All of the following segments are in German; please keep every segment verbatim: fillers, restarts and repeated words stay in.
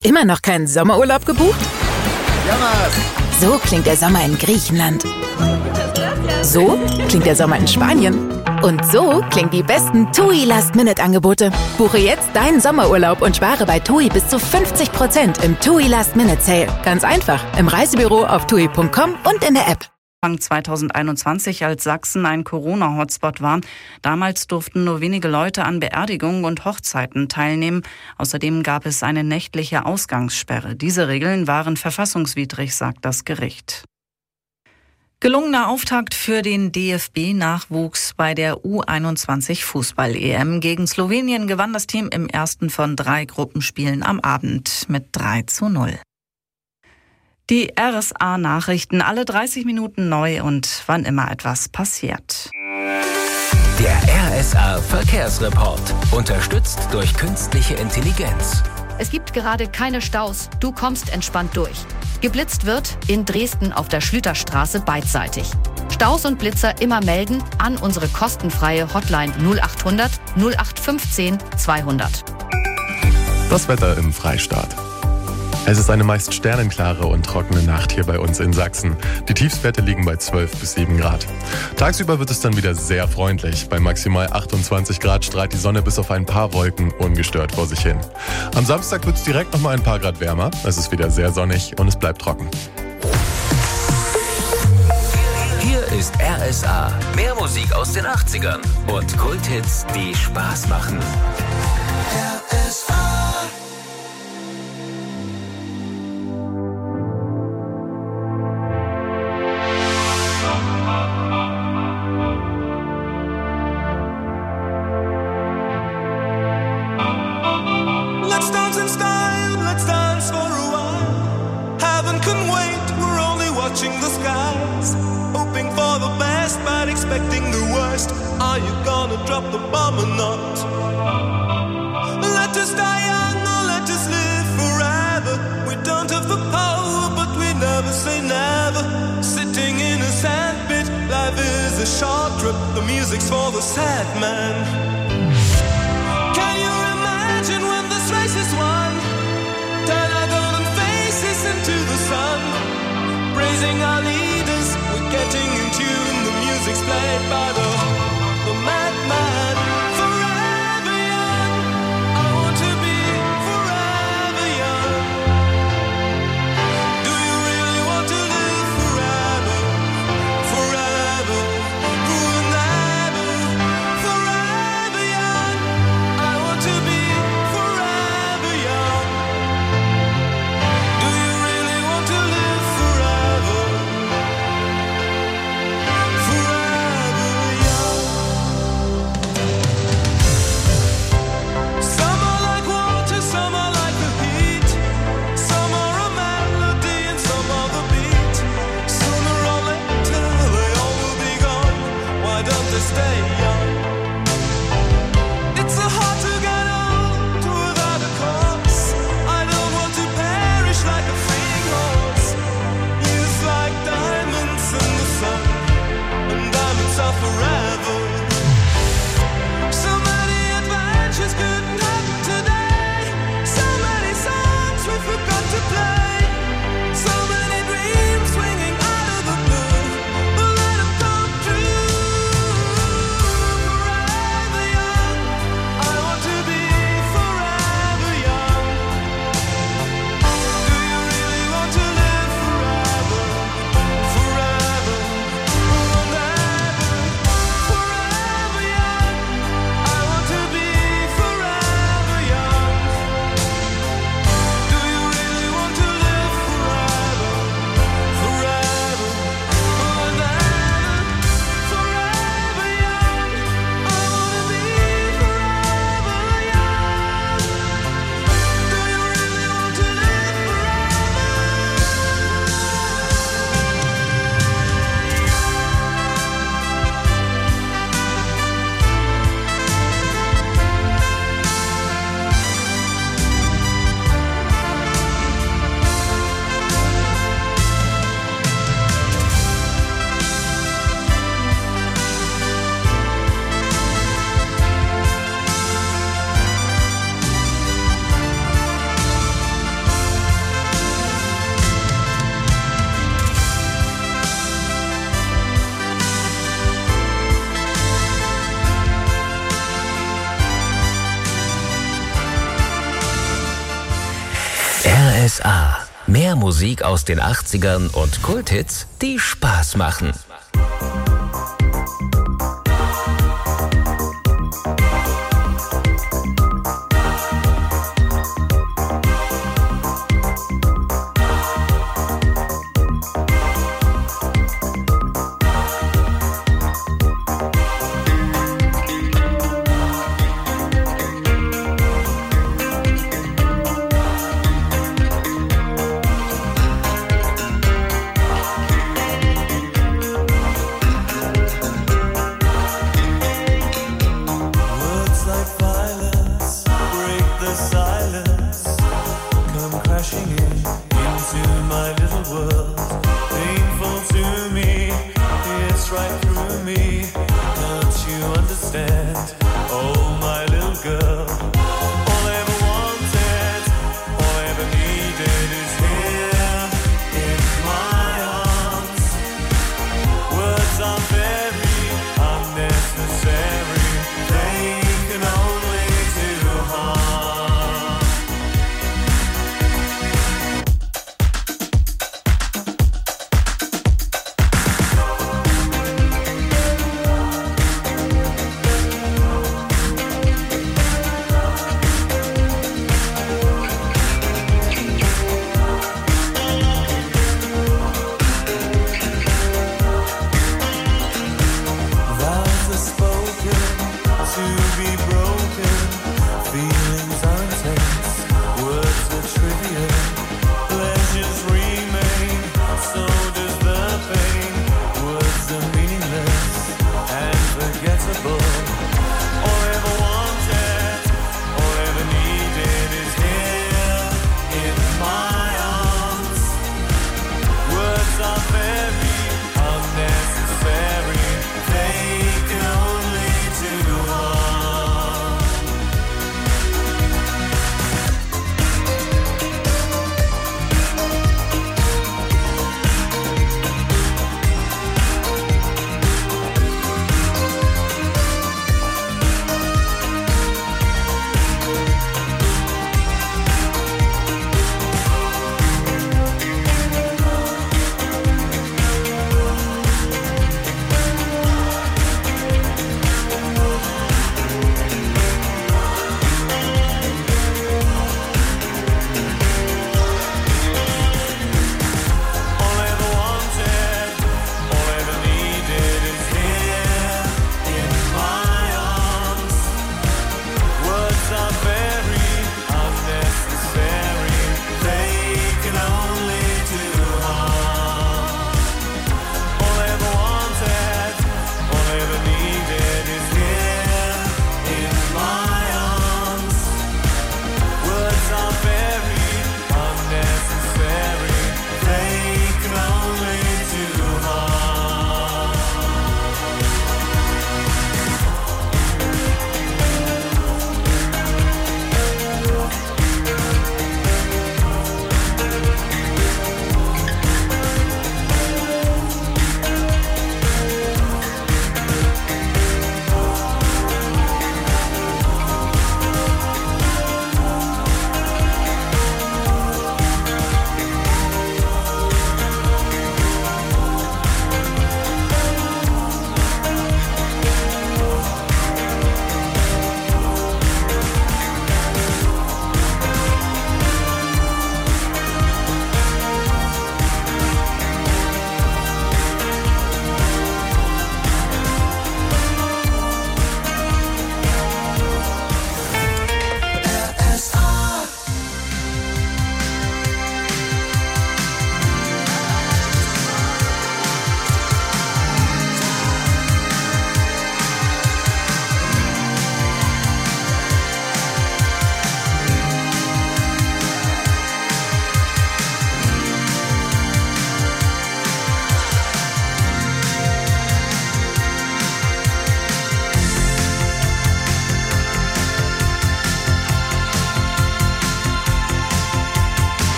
Immer noch keinen Sommerurlaub gebucht? Jonas! So klingt der Sommer in Griechenland. So klingt der Sommer in Spanien. Und so klingen die besten TUI Last-Minute-Angebote. Buche jetzt deinen Sommerurlaub und spare bei TUI bis zu fünfzig Prozent im TUI Last-Minute-Sale. Ganz einfach, im Reisebüro auf tui punkt com und in der App. zwanzig einundzwanzig, als Sachsen ein Corona-Hotspot war. Damals durften nur wenige Leute an Beerdigungen und Hochzeiten teilnehmen. Außerdem gab es eine nächtliche Ausgangssperre. Diese Regeln waren verfassungswidrig, sagt das Gericht. Gelungener Auftakt für den D F B-Nachwuchs bei der U einundzwanzig Fußball-E M. Gegen Slowenien gewann das Team im ersten von drei Gruppenspielen am Abend mit drei zu null. Die R S A-Nachrichten, alle dreißig Minuten neu und wann immer etwas passiert. Der R S A-Verkehrsreport, unterstützt durch künstliche Intelligenz. Es gibt gerade keine Staus, du kommst entspannt durch. Geblitzt wird in Dresden auf der Schlüterstraße beidseitig. Staus und Blitzer immer melden an unsere kostenfreie Hotline null achthundert null acht fünfzehn zweihundert. Das Wetter im Freistaat. Es ist eine meist sternenklare und trockene Nacht hier bei uns in Sachsen. Die Tiefstwerte liegen bei zwölf bis sieben Grad. Tagsüber wird es dann wieder sehr freundlich. Bei maximal achtundzwanzig Grad strahlt die Sonne bis auf ein paar Wolken ungestört vor sich hin. Am Samstag wird es direkt nochmal ein paar Grad wärmer. Es ist wieder sehr sonnig und es bleibt trocken. Hier ist R S A. Mehr Musik aus den achtzigern und Kulthits, die Spaß machen. R S A. Let's dance in style, let's dance for a while. Heaven can wait, we're only watching the skies. Hoping for the best, but expecting the worst. Are you gonna drop the bomb or not? Let us die young or let us live forever. We don't have the power, but we never say never. Sitting in a sandpit, life is a short trip. The music's for the sad man. Can you imagine when this race is won? Turn our golden faces into the sun. Praising our leaders, we're getting in tune. The music's played by the, the madman. Forever young, I want to be forever young. Do you really want to live forever? Forever, forever, forever young. I want to be forever young. Do you really want to live forever? Forever young. R S A. Mehr Musik aus den achtzigern und Kulthits, die Spaß machen.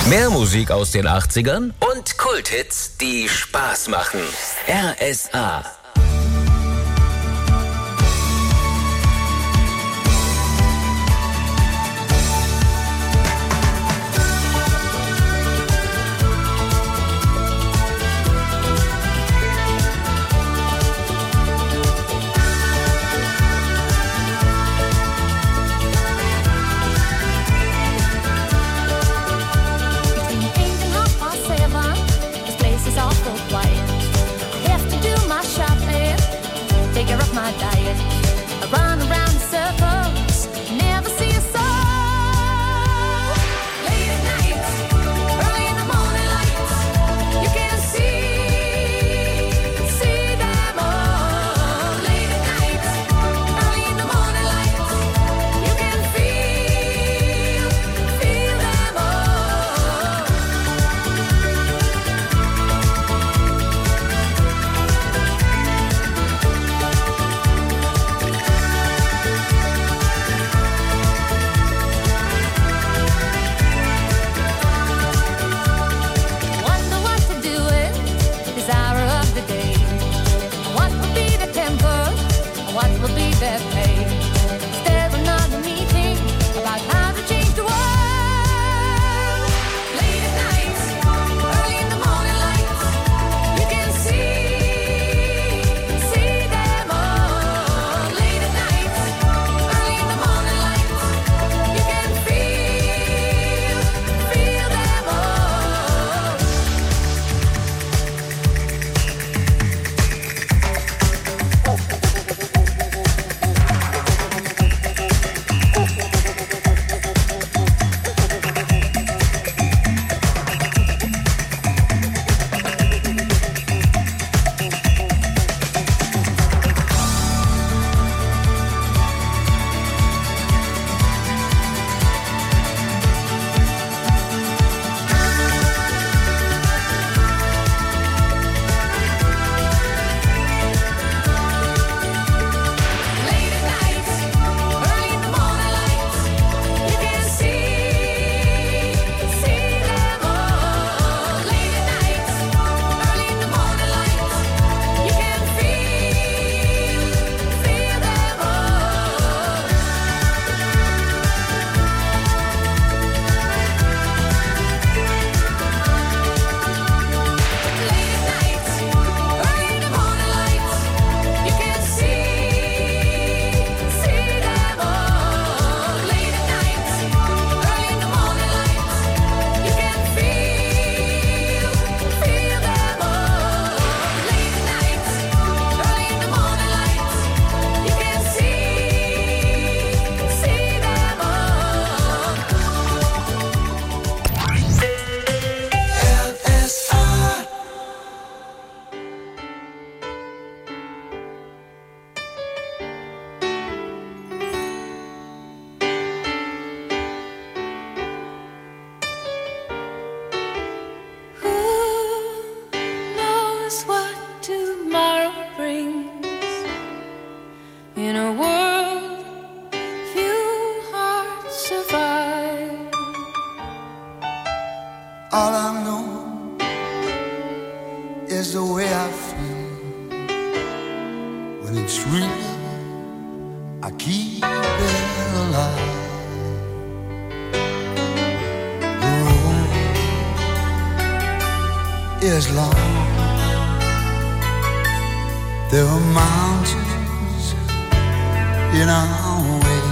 Mehr Musik aus den achtzigern und Kulthits, die Spaß machen. R S A. All I know is the way I feel when it's real. I keep it alive. The road is long. There are mountains in our way,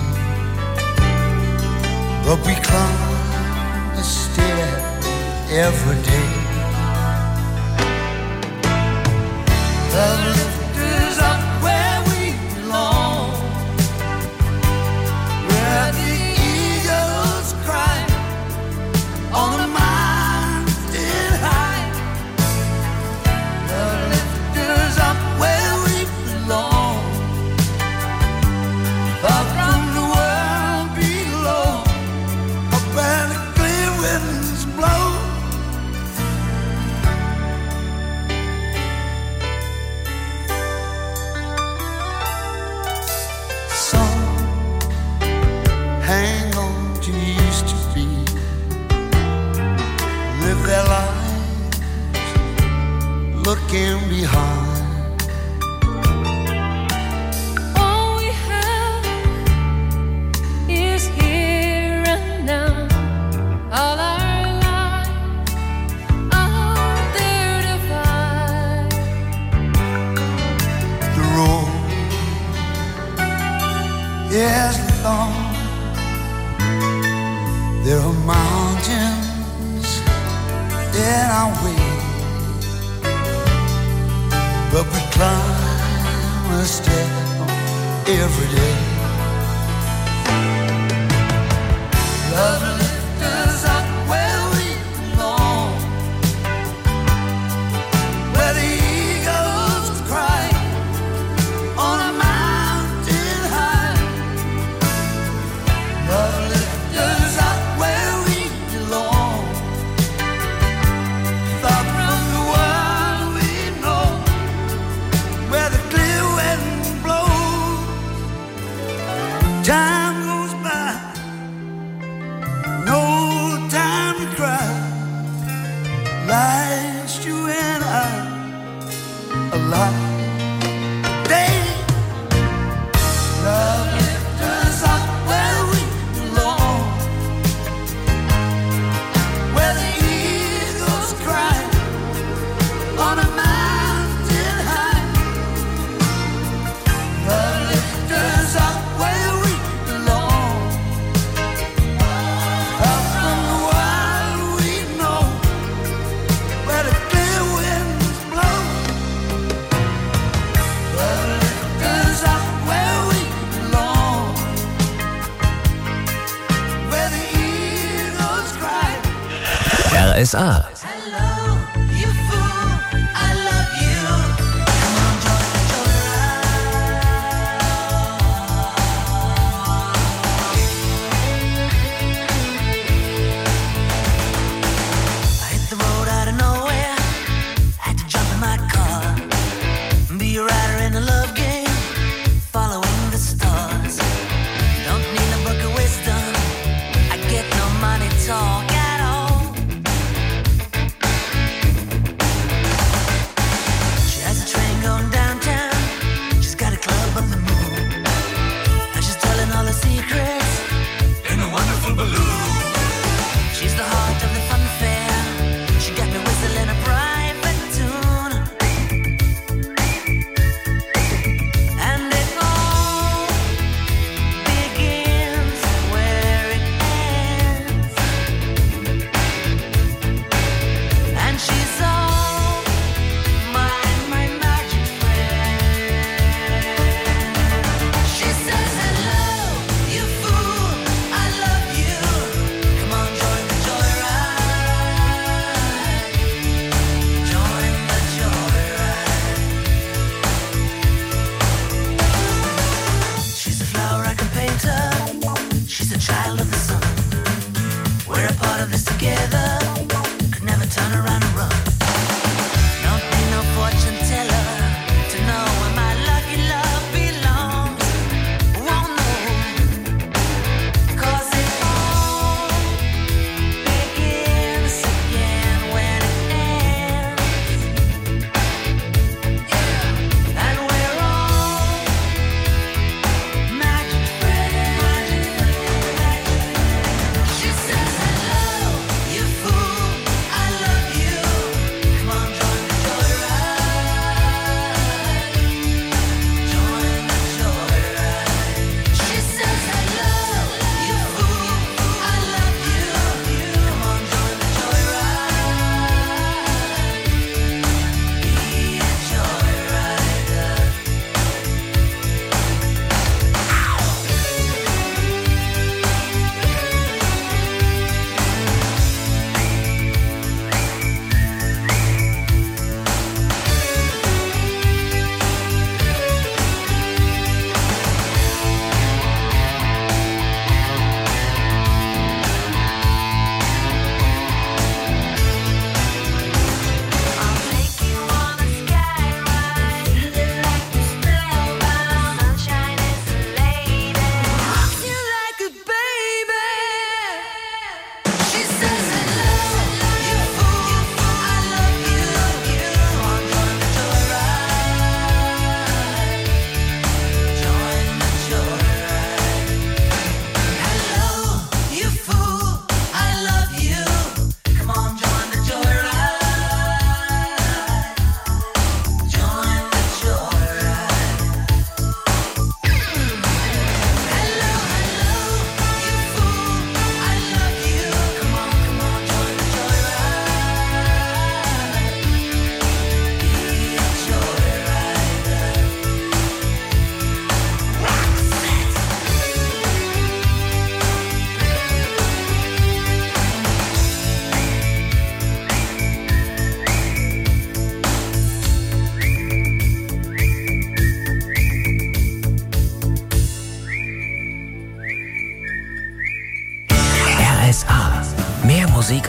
but we climb a stair every day. The lift is up where we belong, where the eagles cry on the mountain high. The lift is up where we belong, far from the world below, up where the clear winds blow. with their lives looking behind. All we have is here and now. All our lives out there to find. The road is long. There are mountains in our way, but we climb a step every day. Love lifts us up where we belong, where the eagles cry on a mountain high. Love lifts us up where we belong, far from the world we know, where the clear wind blows. Time goes by, no time to cry. Life's you and I alive. Day, love lifts us up where we belong, where the eagles cry on a mountain high. Love lifts us up where we belong, up from the wild we know, where the clear winds blow. Love lifts us up where we belong, where the eagles cry. R S A. Hello, you fool, I love you. Come on, Georgia, I hit the road out of nowhere, had to jump in my car, be a rider in a love game, following the stars. Don't need a book of wisdom, I get no money talk at all.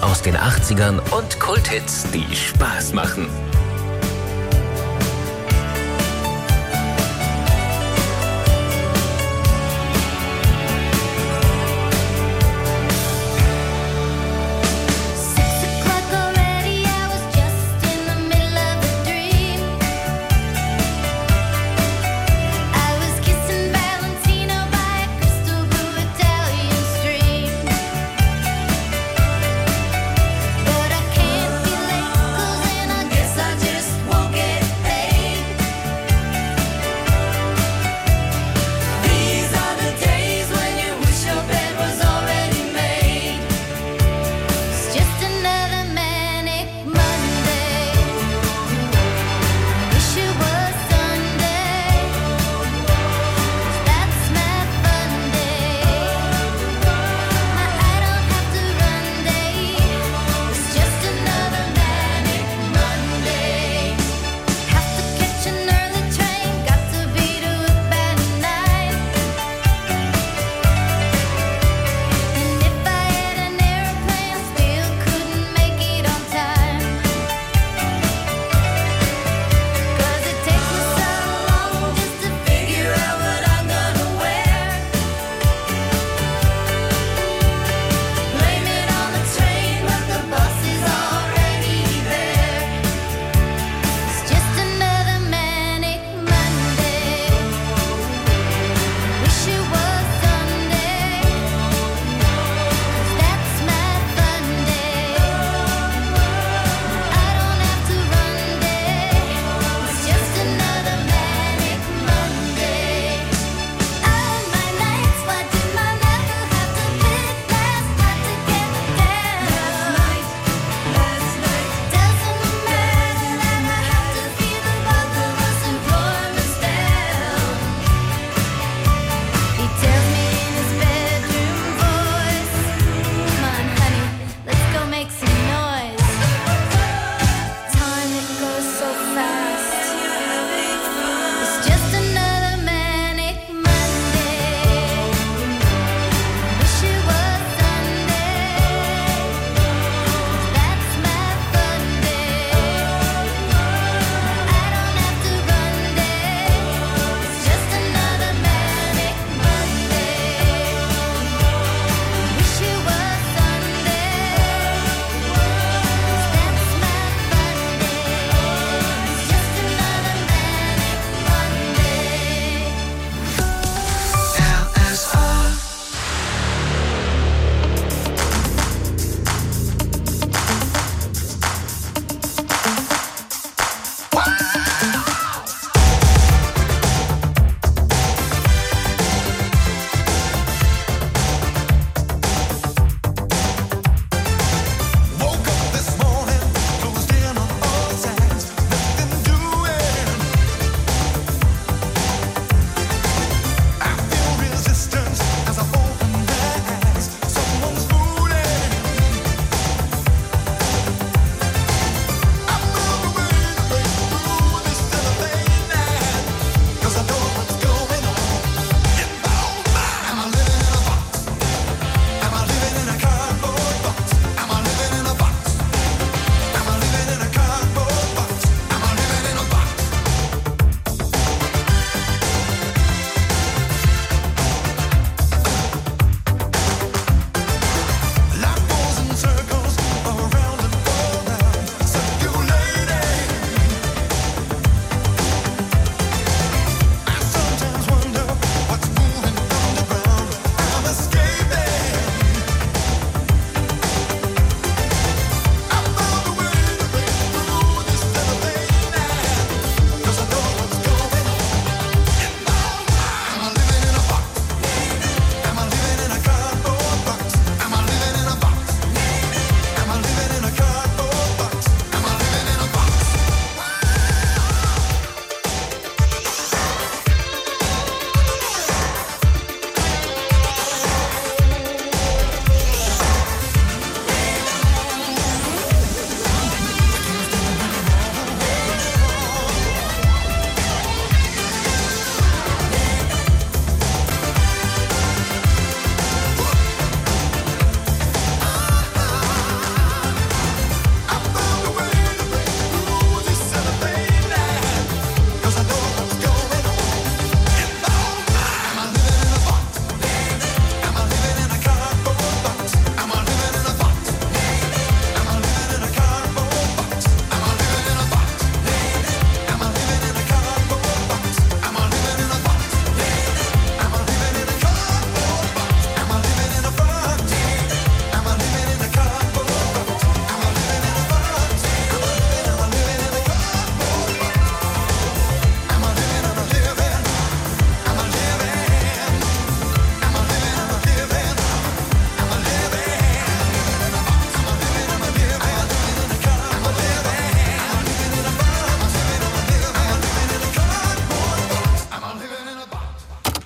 aus den achtzigern und Kulthits, die Spaß machen. But I can't be late, 'cause then I guess I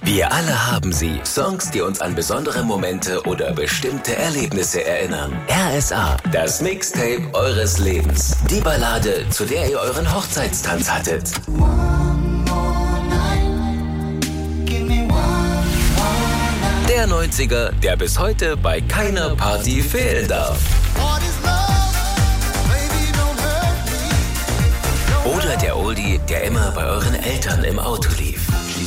Wir alle haben sie. Songs, die uns an besondere Momente oder bestimmte Erlebnisse erinnern. R S A, das Mixtape eures Lebens. Die Ballade, zu der ihr euren Hochzeitstanz hattet. Der neunziger, der bis heute bei keiner Party fehlen darf. Oder der Oldie, der immer bei euren Eltern im Auto lief.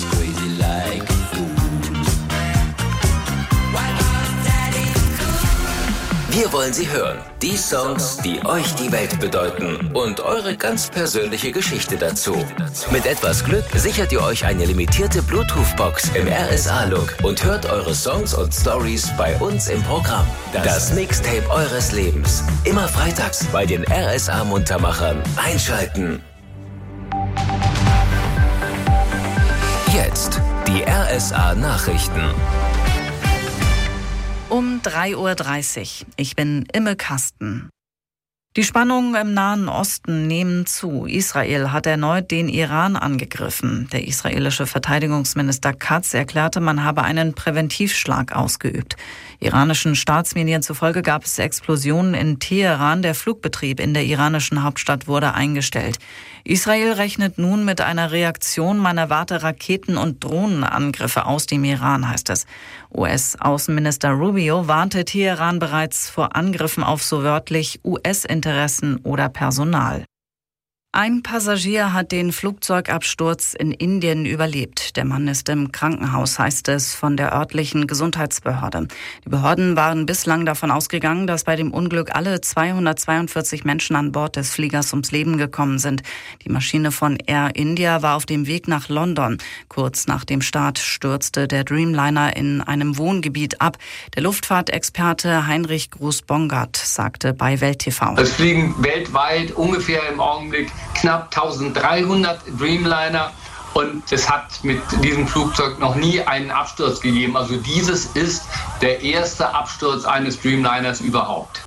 Wir wollen sie hören. Die Songs, die euch die Welt bedeuten und eure ganz persönliche Geschichte dazu. Mit etwas Glück sichert ihr euch eine limitierte Bluetooth-Box im R S A-Look und hört eure Songs und Stories bei uns im Programm. Das Mixtape eures Lebens. Immer freitags bei den R S A-Muntermachern. Einschalten. Jetzt die R S A-Nachrichten. Um drei Uhr dreißig. Ich bin Imme Kasten. Die Spannungen im Nahen Osten nehmen zu. Israel hat erneut den Iran angegriffen. Der israelische Verteidigungsminister Katz erklärte, man habe einen Präventivschlag ausgeübt. Iranischen Staatsmedien zufolge gab es Explosionen in Teheran. Der Flugbetrieb in der iranischen Hauptstadt wurde eingestellt. Israel rechnet nun mit einer Reaktion. Man erwarte Raketen- und Drohnenangriffe aus dem Iran, heißt es. U S-Außenminister Rubio warnte Teheran bereits vor Angriffen auf so wörtlich U S-Interessen oder Personal. Ein Passagier hat den Flugzeugabsturz in Indien überlebt. Der Mann ist im Krankenhaus, heißt es von der örtlichen Gesundheitsbehörde. Die Behörden waren bislang davon ausgegangen, dass bei dem Unglück alle zweihundertzweiundvierzig Menschen an Bord des Fliegers ums Leben gekommen sind. Die Maschine von Air India war auf dem Weg nach London. Kurz nach dem Start stürzte der Dreamliner in einem Wohngebiet ab. Der Luftfahrtexperte Heinrich Groß-Bongard sagte bei Welt T V: Es fliegen weltweit ungefähr im Augenblick knapp dreizehnhundert Dreamliner und es hat mit diesem Flugzeug noch nie einen Absturz gegeben. Also dieses ist der erste Absturz eines Dreamliners überhaupt.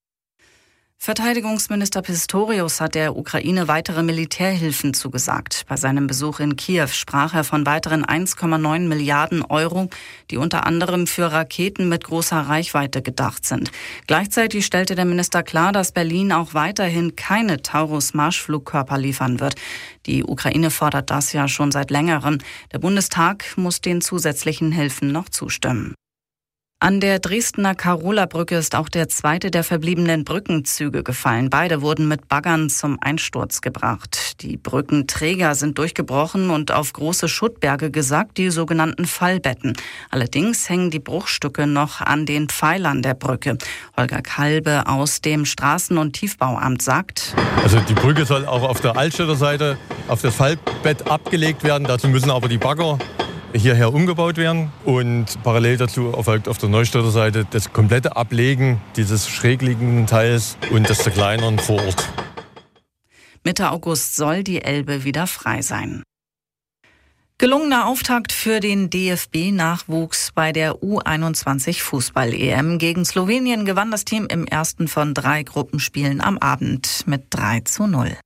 Verteidigungsminister Pistorius hat der Ukraine weitere Militärhilfen zugesagt. Bei seinem Besuch in Kiew sprach er von weiteren eins Komma neun Milliarden Euro, die unter anderem für Raketen mit großer Reichweite gedacht sind. Gleichzeitig stellte der Minister klar, dass Berlin auch weiterhin keine Taurus-Marschflugkörper liefern wird. Die Ukraine fordert das ja schon seit längerem. Der Bundestag muss den zusätzlichen Hilfen noch zustimmen. An der Dresdner Karola-Brücke ist auch der zweite der verbliebenen Brückenzüge gefallen. Beide wurden mit Baggern zum Einsturz gebracht. Die Brückenträger sind durchgebrochen und auf große Schuttberge gesackt, die sogenannten Fallbetten. Allerdings hängen die Bruchstücke noch an den Pfeilern der Brücke. Holger Kalbe aus dem Straßen- und Tiefbauamt sagt: Also die Brücke soll auch auf der Altstädter Seite auf das Fallbett abgelegt werden. Dazu müssen aber die Bagger hierher umgebaut werden und parallel dazu erfolgt auf der Neustädter Seite das komplette Ablegen dieses schrägliegenden Teils und das Zerkleinern vor Ort. Mitte August soll die Elbe wieder frei sein. Gelungener Auftakt für den D F B-Nachwuchs bei der U einundzwanzig Fußball-E M. Gegen Slowenien gewann das Team im ersten von drei Gruppenspielen am Abend mit drei zu null.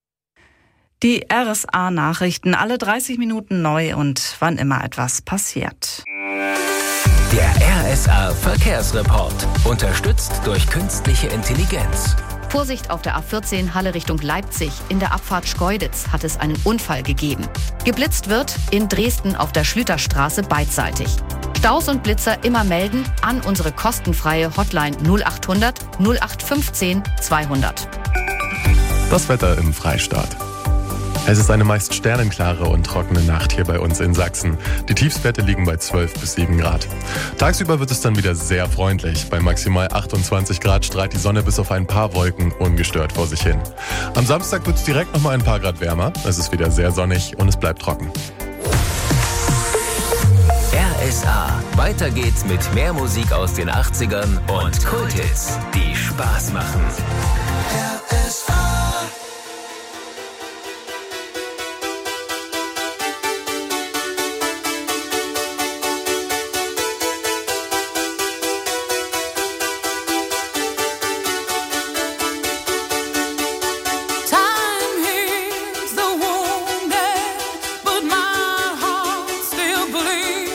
Die R S A-Nachrichten alle dreißig Minuten neu und wann immer etwas passiert. Der R S A-Verkehrsreport. Unterstützt durch künstliche Intelligenz. Vorsicht auf der A vierzehn Halle Richtung Leipzig. In der Abfahrt Schkeuditz hat es einen Unfall gegeben. Geblitzt wird in Dresden auf der Schlüterstraße beidseitig. Staus und Blitzer immer melden an unsere kostenfreie Hotline null achthundert null acht fünfzehn zweihundert. Das Wetter im Freistaat. Es ist eine meist sternenklare und trockene Nacht hier bei uns in Sachsen. Die Tiefstwerte liegen bei zwölf bis sieben Grad. Tagsüber wird es dann wieder sehr freundlich. Bei maximal achtundzwanzig Grad strahlt die Sonne bis auf ein paar Wolken ungestört vor sich hin. Am Samstag wird es direkt noch mal ein paar Grad wärmer. Es ist wieder sehr sonnig und es bleibt trocken. R S A. Weiter geht's mit mehr Musik aus den achtzigern und Kulthits, die Spaß machen. R S A. Time heals the wounded, but my heart still bleeds.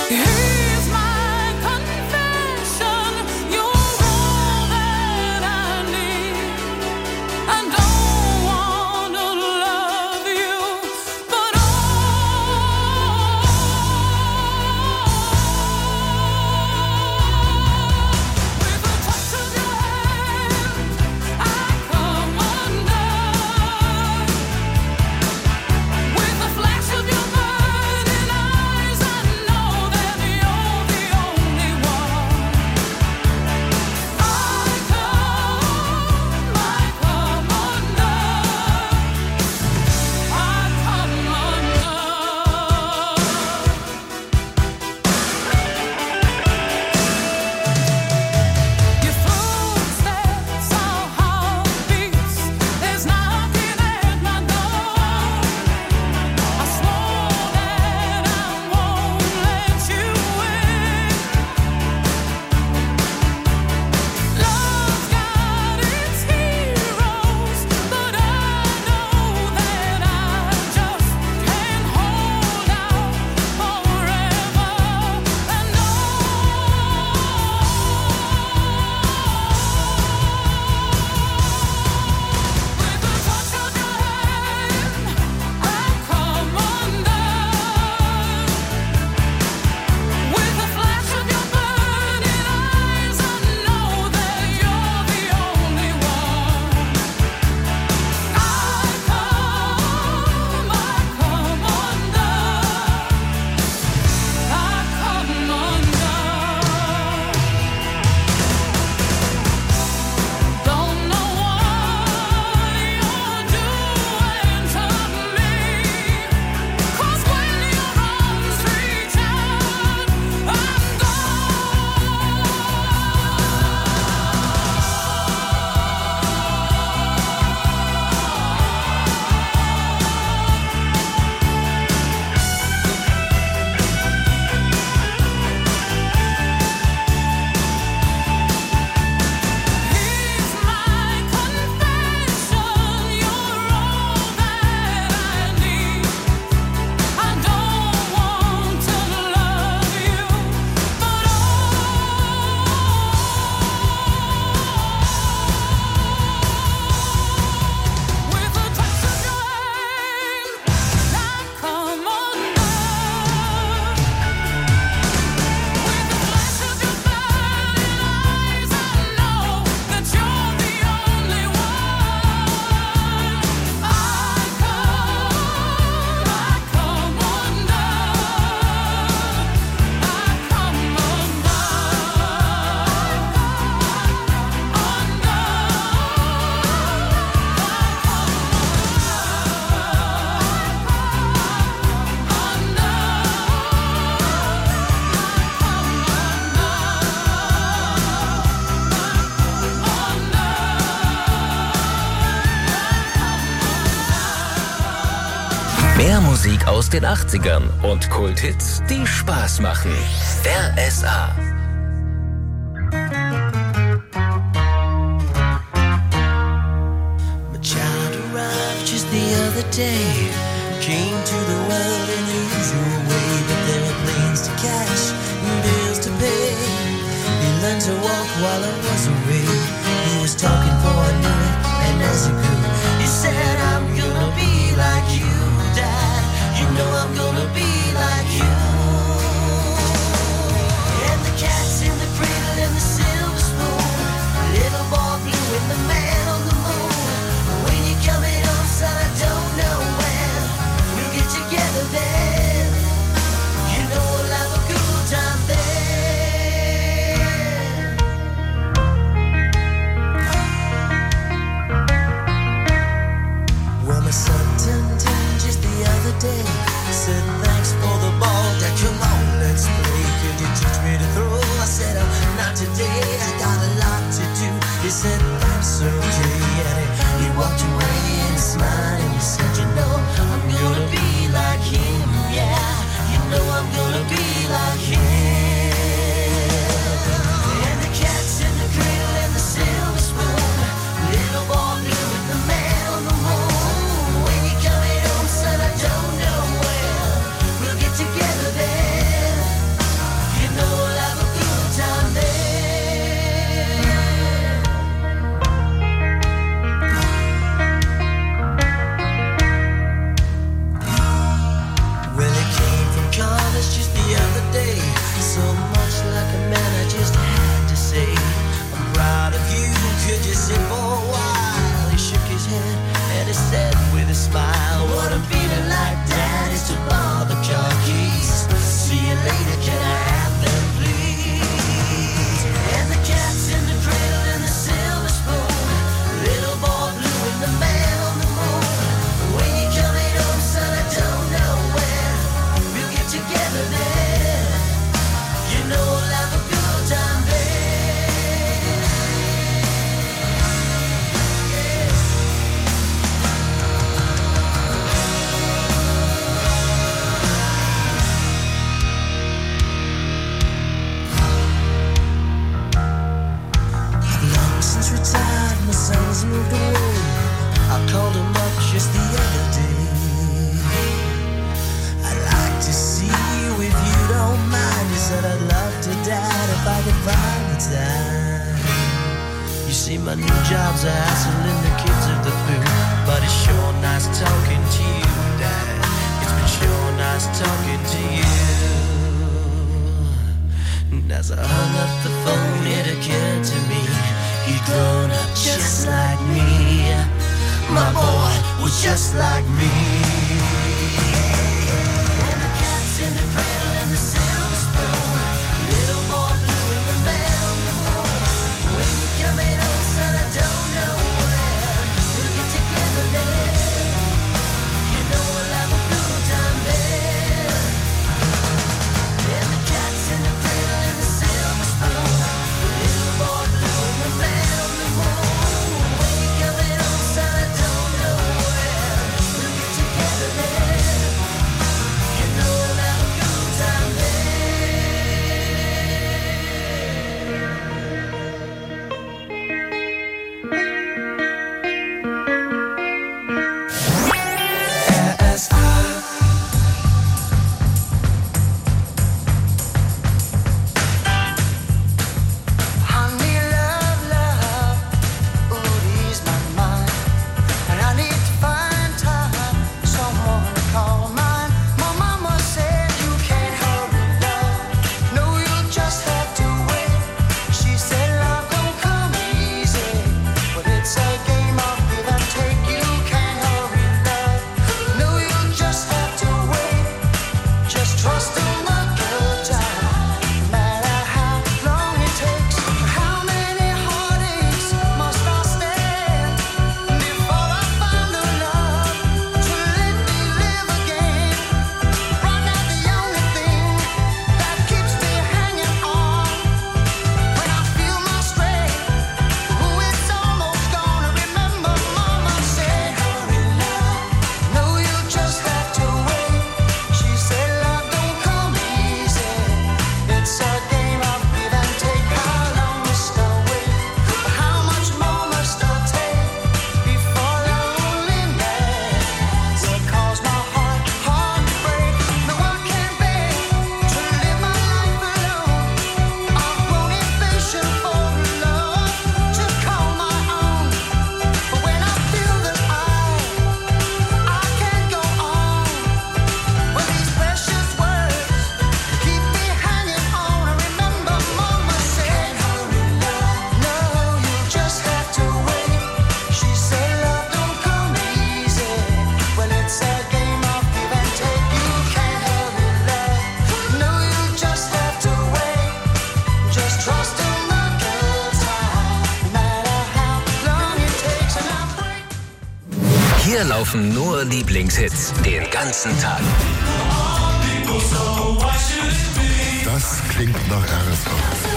Mehr Musik aus den achtzigern und Kulthits, die Spaß machen. R S A. My child arrived just the other day. Came to the world in the usual way, but there were planes to catch and bills to pay. He learned to walk while I was away. He was talking before I knew it, and as he grew, he said, I'm gonna be like you, Dad. You know I'm gonna be like you. And the cat's in the cradle and the silver spoon. Little boy blue and the man on the moon. When you coming home, son, I don't know when. We'll get together then. You know we'll have a good time then. Well, my son turned ten just the other day. Said thanks for the ball, Dad, come on, let's play. Could you teach me to throw? I said, oh, not today, I got a lot to do. He said, that's okay, and he, he walked away and he smiled and he said, you know, I'm gonna be like him, yeah. You know I'm gonna be like him. And the cat's in the cradle and the silver spoon. Little boy blue with the man on the moon. When you coming home, son, I don't know when. We'll get together then. my new job's a hassle and the kids are the flu. But it's sure nice talking to you, Dad. It's been sure nice talking to you. And as I hung up the phone, it occurred to me he'd grown up just like me. My boy was just like me. And the cat's in the cradle and the silver spoon. Little boy blue in the bell in the moon. When you come in home, son, I don't know where. We'll get together there. You know we'll have a good time there. And the cat's in the cradle and the silver spoon. Little boy blue in the bell in the moon. When you come in home, son, I don't know where. We'll get together there. You know we'll have a good time there. Honey, love, love, ooh, ease my mind. And I need to find time, someone to call mine. My mama said you can't hurry love. No, you'll just have to wait. She said love don't come easy, but it's a game of give and take. You can't hurry love. No, you'll just have to wait. Just trust in the good time, no matter how long it takes. How many heartaches must I stand before I find the love to let me live again? Right now the only thing that keeps me hanging on when I feel my strength, ooh, it's almost gone. I remember Mama said, hurry love, no, you just have to wait. She said love don't come easy, it's a game of give and take. How long must I wait? How much more must I take before loneliness will cause my heart, heart to break? No, I can't bear to live my life alone. I've grown impatient for love to call my own. But when I feel that I, I can't go on, well, these precious words keep me hanging on. I remember Mama said, hurry love, no, you just have to wait. She said love don't come easy, well, it's a game of give and take. You can't hurry love, no, you just have to wait. Just trust in the good time, no matter how long it takes. And I pray. Hier laufen nur Lieblingshits den ganzen Tag. Das klingt nach R S V.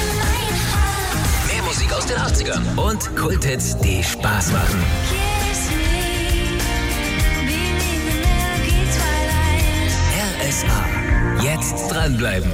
Mehr Musik aus den achtzigern und Kulthits, die Spaß machen. R S A. Jetzt dranbleiben.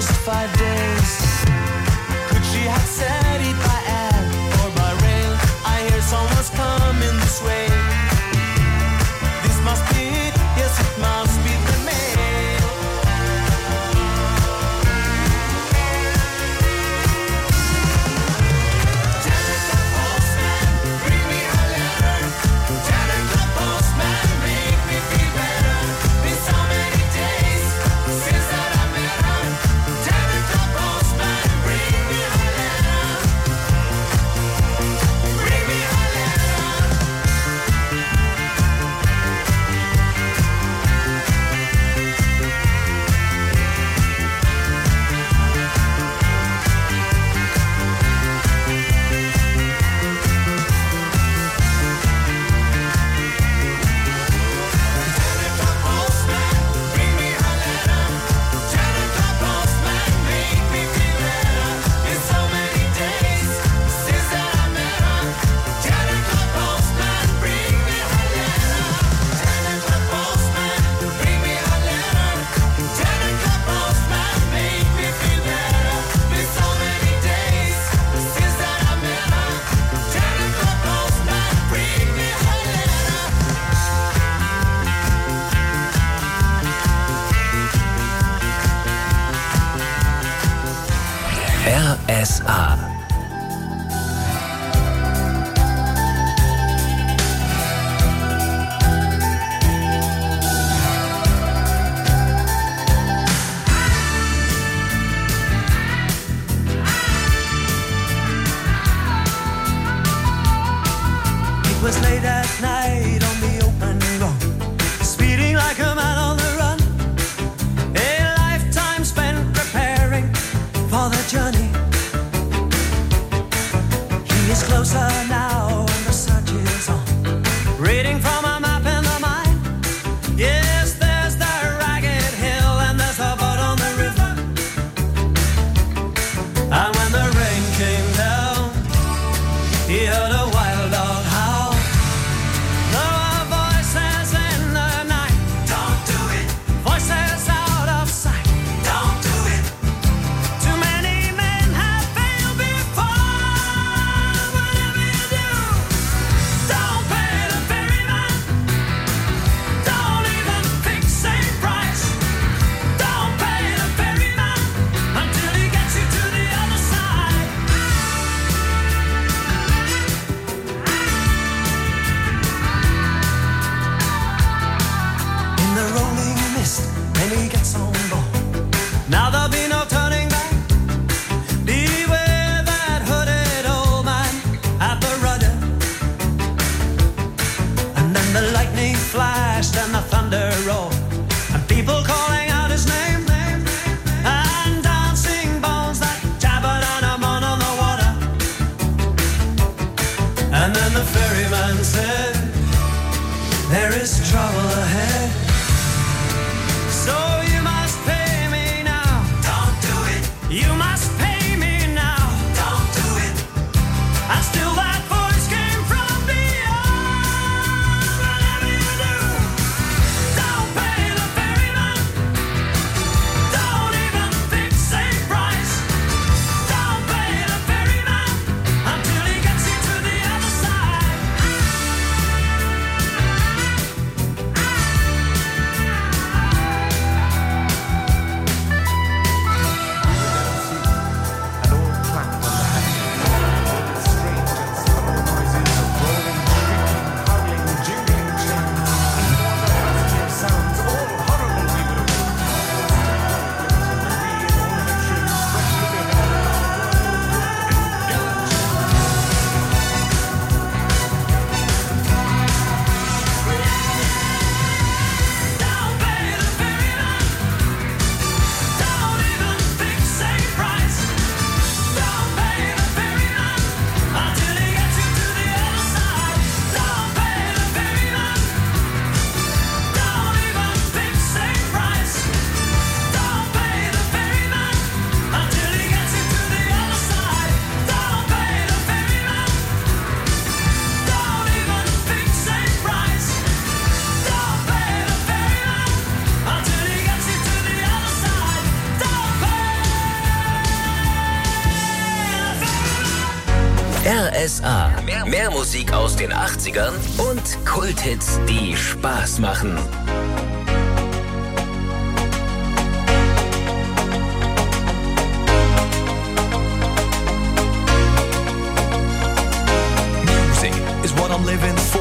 just five days. Could she have said it by air or by rail? I hear someone's coming this way. This must be it, yes it must be the mail. Janet the postman, bring me a letter. Janet the postman, make me feel better. Been so many days since that I met her. Janet the postman, bring me a letter. Bring me a letter. Janet the postman, bring me a letter. Janet the postman, make me feel better. Been so many days since that I met her. Janet the postman, bring me a letter. Janet the postman, bring me a letter. Janet the postman, make me feel better. Been so many days since that I met her. Janet the postman, bring me a letter. R S A. It was late at night on the open road, speeding like a man on the run. A lifetime spent preparing for the journey. He is closer now and the search is on. Reading from a map in the mind. Yes, there's the ragged hill and there's a boat on the river. And when the rain came down, he heard a wild dog howl. There were voices in the night. Don't do it. Voices out of sight. Don't do it. Too many men have failed before. Whatever you do, don't pay the ferryman. Don't even fix a price. Don't pay the ferryman until he gets you to the other side. In the rolling mist, when he gets on board, now there'll be no turning back. Beware that hooded old man at the rudder. And then the lightning flashed and the thunder roared, and people calling out his name, and dancing bones that jabbered on him on on the water. And then the ferryman said, there is trouble ahead. So you must pay me now. Don't R S A. Mehr, mehr Musik aus den achtzigern und Kulthits, die Spaß machen. Music is what I'm living for.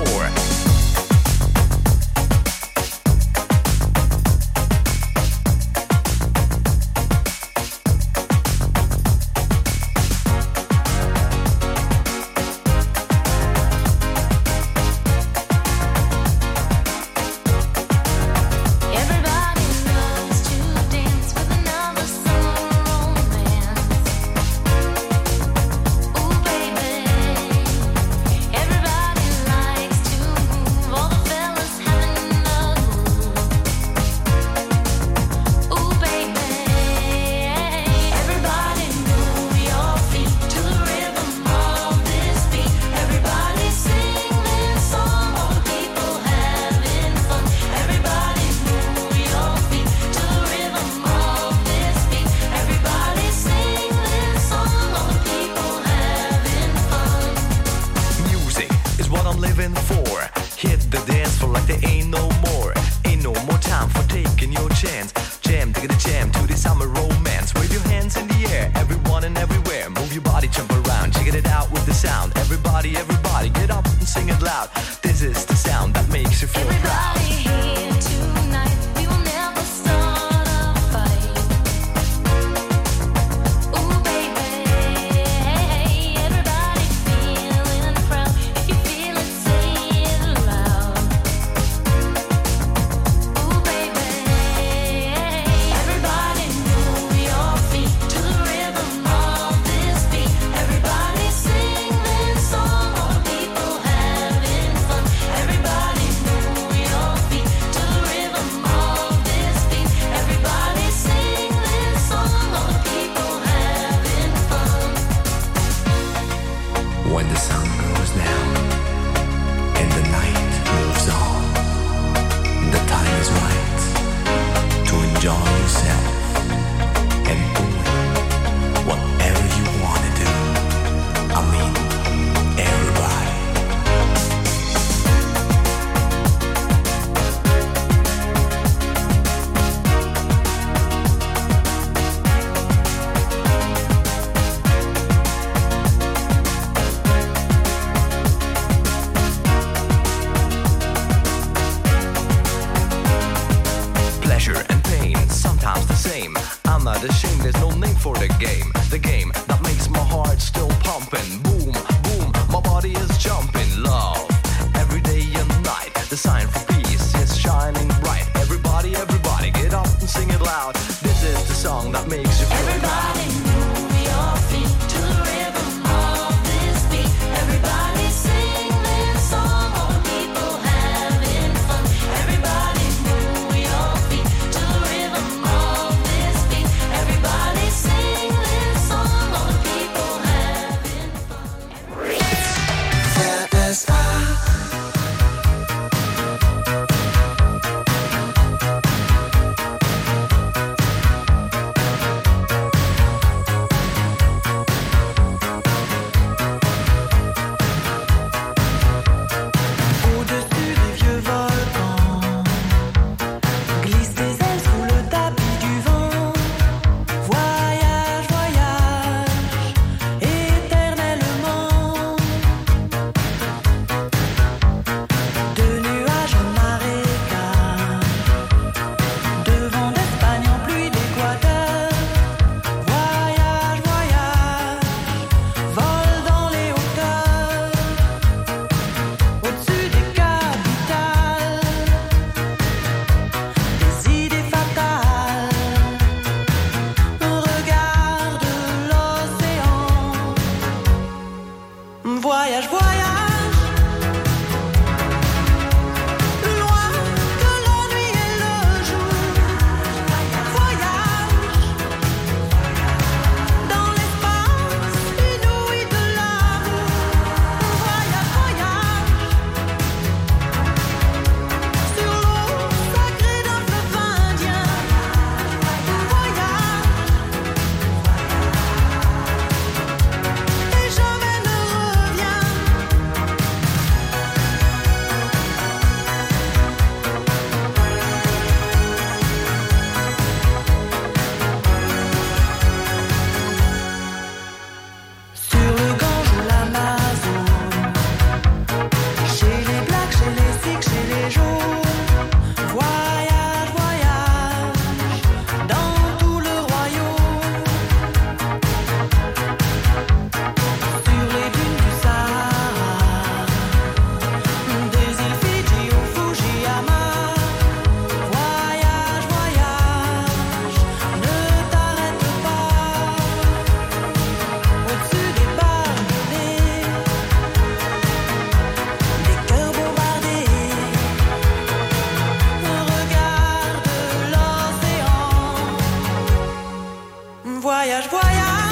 Voyage, voyage.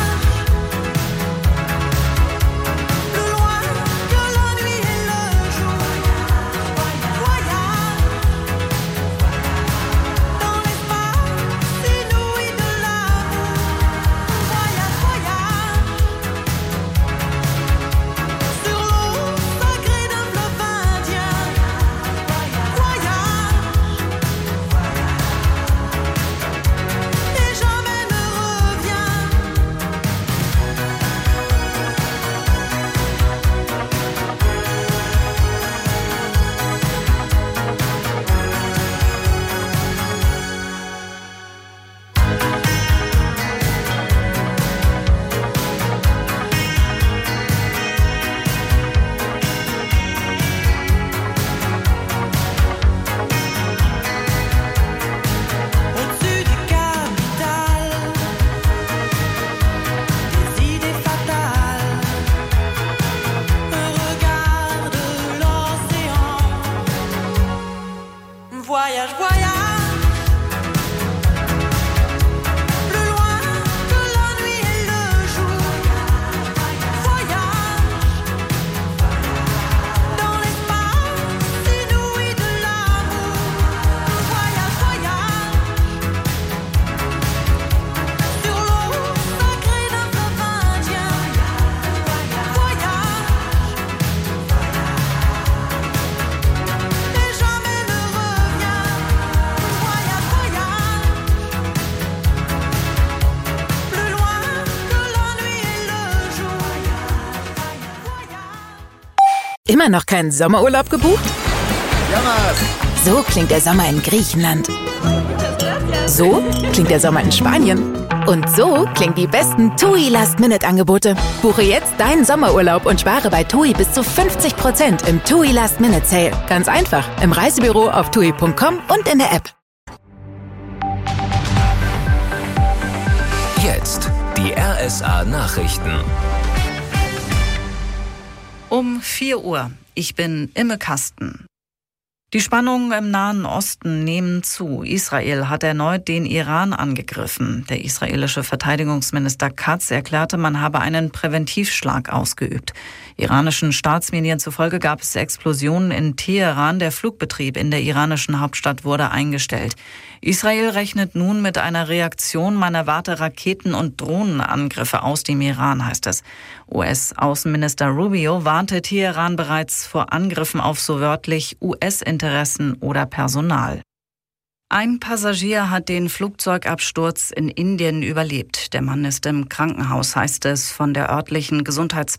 Plus loin que la nuit et le jour. Voyage. Dans l'espace inouï de l'amour. Voyage, voyage. Sur l'eau sacrée d'un fleuve indien. Voyage. Et jamais ne revient. Au-dessus du capital, des idées fatales, un regard de l'océan. Voyage, voyage, plus loin que la nuit et le jour. Voyage, dans l'espace inouï de l'amour. Voyage, voyage. Sur l'eau sacrée d'un fleuve indien. Voyage. Et jamais ne revient. Voyage, voyage. Plus loin que la nuit et le jour. Immer noch keinen Sommerurlaub gebucht? So klingt der Sommer in Griechenland. So klingt der Sommer in Spanien. Und so klingen die besten TUI Last-Minute-Angebote. Buche jetzt deinen Sommerurlaub und spare bei TUI bis zu fünfzig Prozent im TUI Last-Minute-Sale. Ganz einfach im Reisebüro auf tui punkt com und in der App. Jetzt die R S A-Nachrichten. Um vier Uhr. Ich bin Imme Kasten. Die Spannungen im Nahen Osten nehmen zu. Israel hat erneut den Iran angegriffen. Der israelische Verteidigungsminister Katz erklärte, man habe einen Präventivschlag ausgeübt. Iranischen Staatsmedien zufolge gab es Explosionen in Teheran. Der Flugbetrieb in der iranischen Hauptstadt wurde eingestellt. Israel rechnet nun mit einer Reaktion. Man erwarte Raketen- und Drohnenangriffe aus dem Iran, heißt es. U S-Außenminister Rubio warnte Teheran bereits vor Angriffen auf so wörtlich U S-Interessen oder Personal. Ein Passagier hat den Flugzeugabsturz in Indien überlebt. Der Mann ist im Krankenhaus, heißt es von der örtlichen Gesundheits